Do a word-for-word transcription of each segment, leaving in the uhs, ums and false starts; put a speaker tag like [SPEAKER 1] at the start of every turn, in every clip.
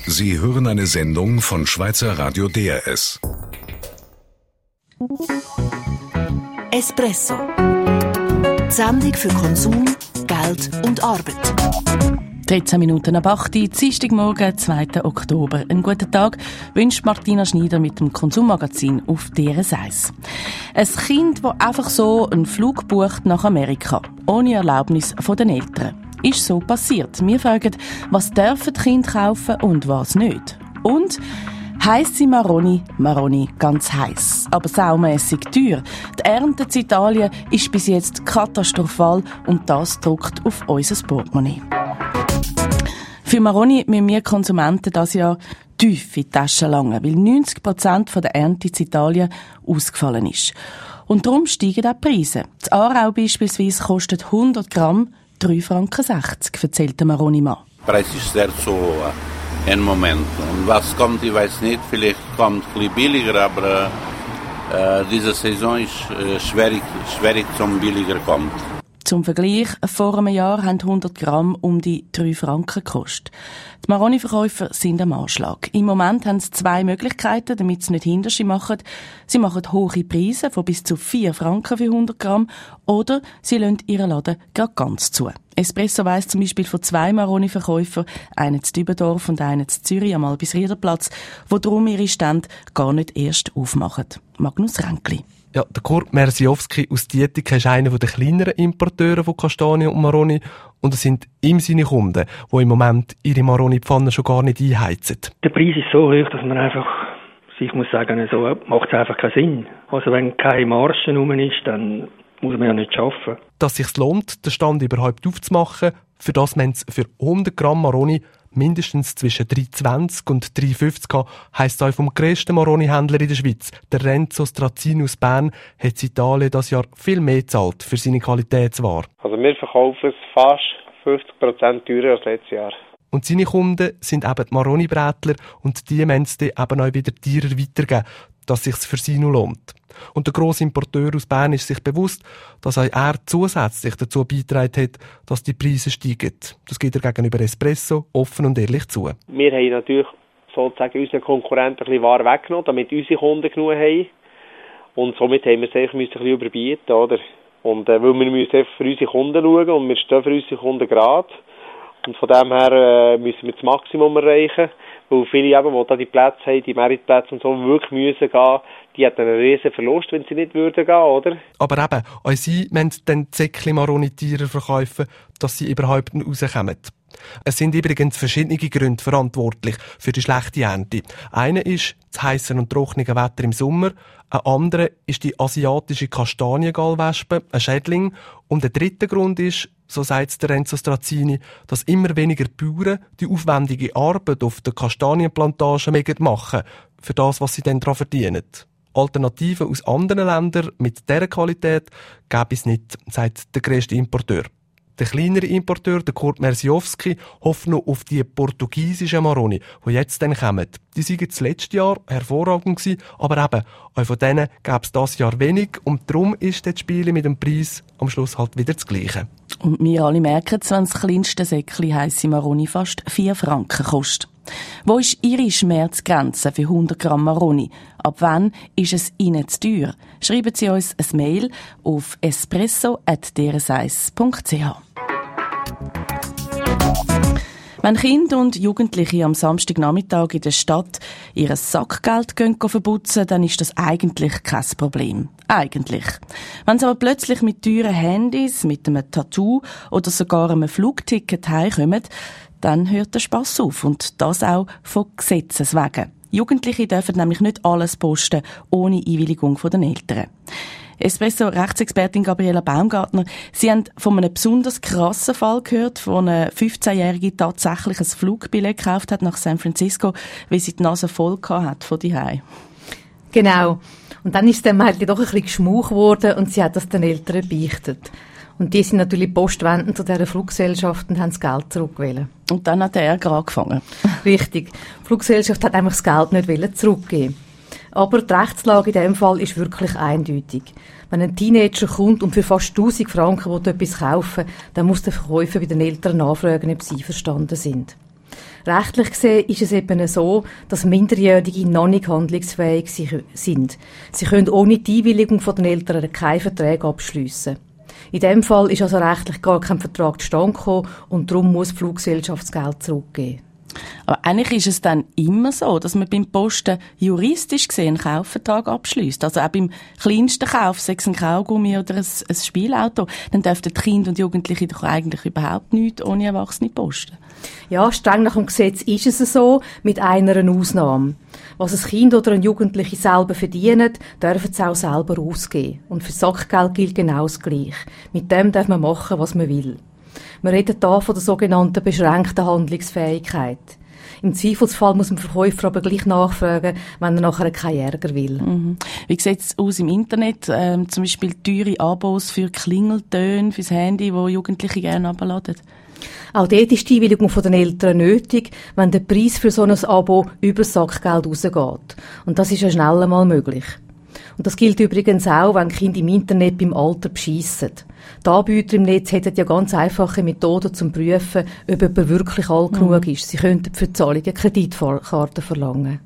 [SPEAKER 1] Sie hören eine Sendung von Schweizer Radio D R S.
[SPEAKER 2] Espresso. Die Sendung für Konsum, Geld und Arbeit.
[SPEAKER 3] dreizehn Minuten ab acht Uhr, Dienstagmorgen, zweiten Oktober. Einen guten Tag wünscht Martina Schneider mit dem Konsummagazin auf D R S eins. Ein Kind, das einfach so einen Flug bucht nach Amerika, ohne Erlaubnis von den Eltern. Ist so passiert. Wir fragen, was dürfen die Kinder kaufen und was nicht. Und heisse Maroni, Maroni ganz heiß, aber saumässig teuer. Die Ernte in Italien ist bis jetzt katastrophal und das drückt auf unser Portemonnaie. Für Maroni müssen wir Konsumenten dieses Jahr tief in die Tasche langen, weil neunzig Prozent der Ernte in Italien ausgefallen ist. Und darum steigen auch die Preise. Das Aarau beispielsweise kostet hundert Gramm drei Franken sechzig, erzählt der Maroni-Mann.
[SPEAKER 4] Der Preis ist sehr zu hoch im Moment. Und was kommt, ich weiß nicht, vielleicht kommt es ein bisschen billiger, aber äh, diese Saison ist äh, schwierig, schwierig zum billiger kommt.
[SPEAKER 3] Zum Vergleich, vor einem Jahr haben hundert Gramm um die drei Franken gekostet. Die Maroni-Verkäufer sind am Anschlag. Im Moment haben sie zwei Möglichkeiten, damit sie nicht Hinterschi machen. Sie machen hohe Preise von bis zu vier Franken für hundert Gramm oder sie lassen ihren Laden gerade ganz zu. Espresso weiss zum Beispiel von zwei Maroni-Verkäufern, einen zu Dübendorf und einen zu Zürich am Albis-Rieder-Platz, die darum ihre Stände gar nicht erst aufmachen. Magnus Ränkli.
[SPEAKER 5] Ja, der Kurt Mersiowski aus Dietika ist einer der kleineren Importeure von Kastanien und Maroni und es sind ihm seine Kunden, die im Moment ihre Maroni-Pfannen schon gar nicht einheizen.
[SPEAKER 6] Der Preis ist so hoch, dass man einfach, ich muss sagen, so macht es einfach keinen Sinn. Also wenn keine Marge rum ist, dann muss man ja nicht arbeiten.
[SPEAKER 5] Dass es sich lohnt, den Stand überhaupt aufzumachen, für das man es für hundert Gramm Maroni mindestens zwischen drei zwanzig und drei fünfzig haben, heisst auch vom grössten Maroni-Händler in der Schweiz. Der Renzo Strazzini aus Bern hat in Italien dieses Jahr viel mehr gezahlt für seine Qualitätsware.
[SPEAKER 7] Also wir verkaufen es fast fünfzig Prozent teurer als letztes Jahr.
[SPEAKER 5] Und seine Kunden sind eben die Maroni-Brätler und die müssen es dann eben auch wieder teurer weitergeben, dass es sich für sie noch lohnt. Und der grosse Importeur aus Bern ist sich bewusst, dass auch er zusätzlich dazu beigetragen hat, dass die Preise steigen. Das gibt er gegenüber Espresso offen und ehrlich zu.
[SPEAKER 7] Wir haben natürlich sozusagen unseren Konkurrenten ein bisschen Ware weggenommen, damit unsere Kunden genug haben. Und somit haben wir es ein bisschen überbieten, oder? Und äh, weil wir müssen für unsere Kunden schauen und wir stehen für unsere Kunden gerade. Und von dem her äh, müssen wir das Maximum erreichen. Weil viele eben, die da die Plätze haben, die Meritplätze und so, wirklich müssen gehen, die hätten einen riesen Verlust, wenn sie nicht würden gehen, oder?
[SPEAKER 5] Aber eben, auch sie müssen dann Säckchen Maroni teurer verkaufen, dass sie überhaupt nicht rauskommen. Es sind übrigens verschiedene Gründe verantwortlich für die schlechte Ernte. Einer ist das heisse und trockene Wetter im Sommer, ein anderer ist die asiatische Kastaniengallwespe, ein Schädling, und der dritte Grund ist, so sagt der Renzo Strazzini, dass immer weniger Bauern die aufwendige Arbeit auf der Kastanienplantage machen, für das, was sie dann daran verdienen. Alternativen aus anderen Ländern mit dieser Qualität gäbe es nicht, sagt der grösste Importeur. Der kleinere Importeur, der Kurt Mersiowski, hofft noch auf die portugiesischen Maroni, die jetzt dann kommen. Die waren das letzte Jahr hervorragend gewesen, aber eben, auch von denen gäbe es dieses Jahr wenig und darum ist das Spiel mit dem Preis am Schluss halt wieder das Gleiche.
[SPEAKER 3] Und wir alle merken es, wenn das kleinste Säckchen heisse Maroni fast vier Franken kostet. Wo ist Ihre Schmerzgrenze für hundert Gramm Maroni? Ab wann ist es Ihnen zu teuer? Schreiben Sie uns ein Mail auf espresso at d r s eins punkt c h. Wenn Kinder und Jugendliche am Samstagnachmittag in der Stadt ihr Sackgeld gehen verputzen, dann ist das eigentlich kein Problem. Eigentlich. Wenn sie aber plötzlich mit teuren Handys, mit einem Tattoo oder sogar einem Flugticket heimkommen, dann hört der Spass auf. Und das auch von Gesetzes wegen. Jugendliche dürfen nämlich nicht alles posten, ohne Einwilligung der Eltern. Espresso-Rechtsexpertin Gabriela Baumgartner, Sie haben von einem besonders krassen Fall gehört, wo eine fünfzehnjährige tatsächlich ein Flugbillett gekauft hat nach San Francisco, weil sie die Nase voll hat von daheim.
[SPEAKER 8] Genau. Und dann ist dem halt doch ein bisschen geschmuch worden und sie hat das den Eltern beichtet. Und die sind natürlich postwendend zu dieser Fluggesellschaft und haben das Geld zurückgewählt.
[SPEAKER 3] Und dann hat der Ärger angefangen.
[SPEAKER 8] Richtig. Die Fluggesellschaft hat einfach das Geld nicht zurückgeben. Aber die Rechtslage in diesem Fall ist wirklich eindeutig. Wenn ein Teenager kommt und für fast tausend Franken etwas kaufen will, dann muss der Verkäufer bei den Eltern nachfragen, ob sie einverstanden sind. Rechtlich gesehen ist es eben so, dass Minderjährige noch nicht handlungsfähig sind. Sie können ohne die Einwilligung von den Eltern keinen Vertrag abschliessen. In diesem Fall ist also rechtlich gar kein Vertrag zustande gekommen und darum muss die Fluggesellschaft das Geld zurückgeben.
[SPEAKER 3] Aber eigentlich ist es dann immer so, dass man beim Posten juristisch gesehen einen Kaufvertrag abschliesst. Also auch beim kleinsten Kauf, sei es ein Kaugummi oder ein, ein Spielauto, dann dürften die Kinder und Jugendliche doch eigentlich überhaupt nichts ohne Erwachsene posten.
[SPEAKER 8] Ja, streng nach dem Gesetz ist es so, mit einer Ausnahme. Was ein Kind oder ein Jugendliche selber verdient, dürfen sie auch selber ausgeben. Und für Sackgeld gilt genau das Gleiche. Mit dem darf man machen, was man will. Wir reden hier von der sogenannten beschränkten Handlungsfähigkeit. Im Zweifelsfall muss man Verkäufer aber gleich nachfragen, wenn er nachher keinen Ärger will.
[SPEAKER 3] Mhm. Wie sieht es aus im Internet? Ähm, zum Beispiel teure Abos für Klingeltöne, fürs Handy, wo Jugendliche gerne herunterladen?
[SPEAKER 8] Auch dort ist die Einwilligung den Eltern nötig, wenn der Preis für so ein Abo über das Sackgeld rausgeht. Und das ist ja schnell einmal möglich. Und das gilt übrigens auch, wenn Kinder im Internet beim Alter bescheissen. Die Anbieter im Netz hätten ja ganz einfache Methoden zum Prüfen, ob jemand wirklich alt mhm. genug ist. Sie könnten für die Zahlung eine Kreditkarte verlangen.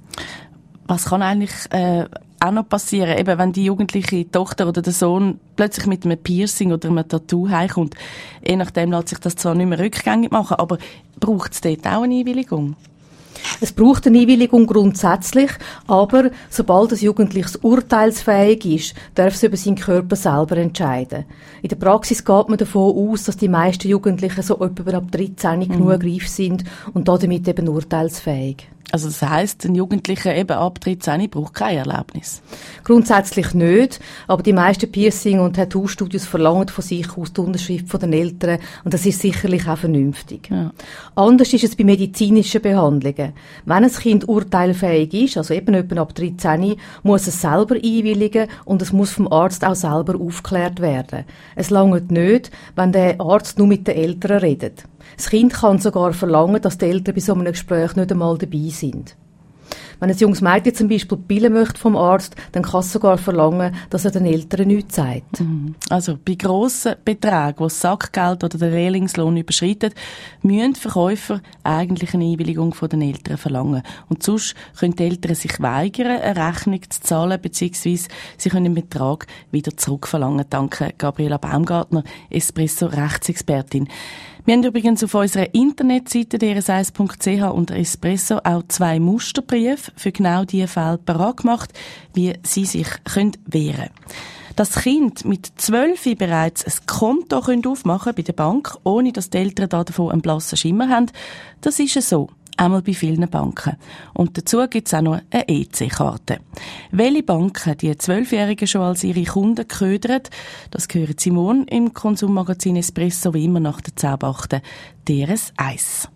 [SPEAKER 3] Was kann eigentlich äh, auch noch passieren, eben wenn die jugendliche Tochter oder der Sohn plötzlich mit einem Piercing oder einem Tattoo heimkommt? Je nachdem lässt sich das zwar nicht mehr rückgängig machen, aber braucht es dort auch eine Einwilligung?
[SPEAKER 8] Es braucht eine Einwilligung grundsätzlich, aber sobald ein Jugendliches urteilsfähig ist, darf es über seinen Körper selber entscheiden. In der Praxis geht man davon aus, dass die meisten Jugendlichen so etwa ab dreizehn mhm. genug reif sind und damit eben urteilsfähig.
[SPEAKER 3] Also das heisst, ein Jugendlicher eben ab dreizehn braucht keine Erlaubnis? Grundsätzlich
[SPEAKER 8] nicht, aber die meisten Piercing- und Tattoo-Studios verlangen von sich aus die Unterschrift von den Eltern und das ist sicherlich auch vernünftig. Ja. Anders ist es bei medizinischen Behandlungen. Wenn ein Kind urteilfähig ist, also eben etwa ab dreizehn, muss es selber einwilligen und es muss vom Arzt auch selber aufgeklärt werden. Es langt nicht, wenn der Arzt nur mit den Eltern redet. Das Kind kann sogar verlangen, dass die Eltern bei so einem Gespräch nicht einmal dabei sind. Wenn ein junges Mädchen zum Beispiel Pillen möchte vom Arzt, dann kann es sogar verlangen, dass er den Eltern nichts sagt.
[SPEAKER 3] Also bei grossen Beträgen, die das Sackgeld oder den Lehrlingslohn überschreiten, müssen Verkäufer eigentlich eine Einwilligung von den Eltern verlangen. Und sonst können die Eltern sich weigern, eine Rechnung zu zahlen, beziehungsweise sie können den Betrag wieder zurückverlangen. Danke Gabriela Baumgartner, Espresso-Rechtsexpertin. Wir haben übrigens auf unserer Internetseite d r s eins punkt c h unter Espresso auch zwei Musterbriefe für genau diese Fälle parat gemacht, wie Sie sich wehren können. Dass Kind mit zwölf bereits ein Konto aufmachen können bei der Bank, ohne dass die Eltern davon einen blassen Schimmer haben, das ist so. Einmal bei vielen Banken. Und dazu gibt es auch noch eine E C-Karte. Welche Banken die Zwölfjährigen schon als ihre Kunden ködern, das hören Sie morgen im Konsummagazin Espresso, wie immer nach der zehn ab acht D R S eins.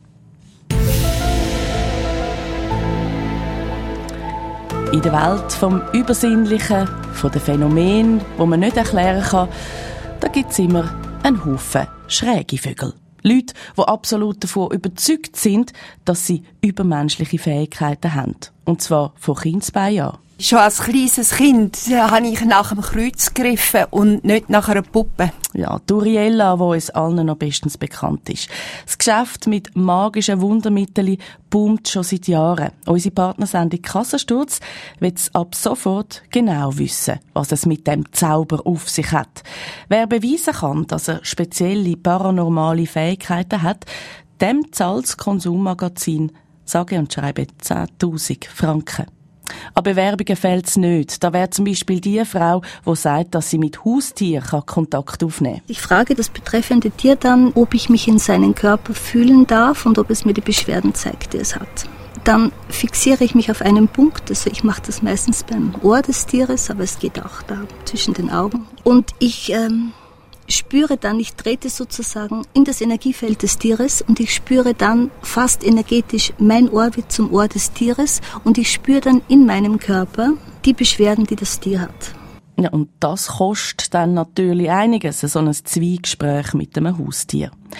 [SPEAKER 3] In der Welt vom Übersinnlichen, von den Phänomenen, die man nicht erklären kann, da gibt es immer einen Haufen schräge Vögel. Leute, die absolut davon überzeugt sind, dass sie übermenschliche Fähigkeiten haben. Und zwar von Kindesbeinen an.
[SPEAKER 9] Schon als kleines Kind habe ich nach einem Kreuz gegriffen und nicht nach einer Puppe.
[SPEAKER 3] Ja, Uriella, die uns allen noch bestens bekannt ist. Das Geschäft mit magischen Wundermitteln boomt schon seit Jahren. Unsere Partnersendung Kassensturz will es ab sofort genau wissen, was es mit dem Zauber auf sich hat. Wer beweisen kann, dass er spezielle paranormale Fähigkeiten hat, dem zahlt das Konsummagazin sage und schreibe zehntausend Franken. An Bewerbungen fehlt es nicht. Da wäre zum Beispiel die Frau, die sagt, dass sie mit Haustieren Kontakt aufnehmen kann.
[SPEAKER 10] Ich frage das betreffende Tier dann, ob ich mich in seinen Körper fühlen darf und ob es mir die Beschwerden zeigt, die es hat. Dann fixiere ich mich auf einen Punkt, also ich mache das meistens beim Ohr des Tieres, aber es geht auch da zwischen den Augen. Und ich ähm, spüre dann, ich trete sozusagen in das Energiefeld des Tieres und ich spüre dann fast energetisch, mein Ohr wird zum Ohr des Tieres und ich spüre dann in meinem Körper die Beschwerden, die das Tier hat.
[SPEAKER 3] Ja, und das kostet dann natürlich einiges, so ein Zweigespräch mit einem Haustier.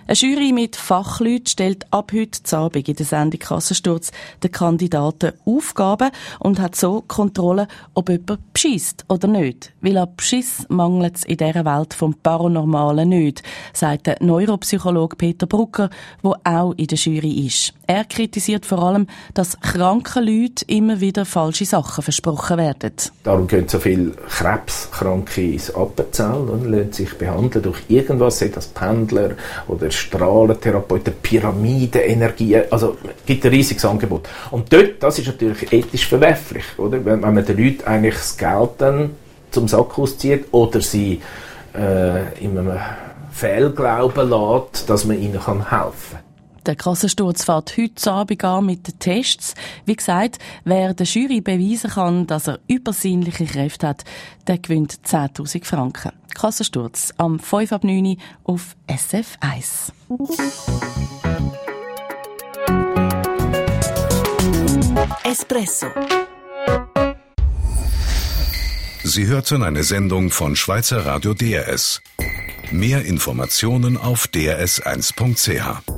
[SPEAKER 3] Eine Jury mit Fachleuten stellt ab heute Abend in der Sendung Kassensturz den Kandidaten Aufgaben und hat so Kontrolle, ob jemand beschisst oder nicht. Weil an Beschiss mangelt es in dieser Welt vom Paranormalen nicht, sagt der Neuropsychologe Peter Brucker, der auch in der Jury ist. Er kritisiert vor allem, dass kranken Leuten immer wieder falsche Sachen versprochen werden.
[SPEAKER 11] Darum gehen so viele Krebskranke ins Appenzell und lassen sich behandeln durch irgendwas, sei das Pendler oder Strahlentherapeuten, Pyramidenenergie, also es gibt ein riesiges Angebot. Und dort, das ist natürlich ethisch verwerflich, oder? Wenn, wenn man den Leuten eigentlich das Geld dann zum Sack auszieht oder sie äh, in einem Fehlglauben lässt, dass man ihnen helfen kann.
[SPEAKER 3] Der Kassensturz fährt heute Abend an mit den Tests. Wie gesagt, wer der Jury beweisen kann, dass er übersinnliche Kräfte hat, der gewinnt zehntausend Franken. Kassensturz am fünf ab neun auf S F eins.
[SPEAKER 2] Espresso.
[SPEAKER 1] Sie hörten eine Sendung von Schweizer Radio D R S. Mehr Informationen auf d r s eins punkt c h.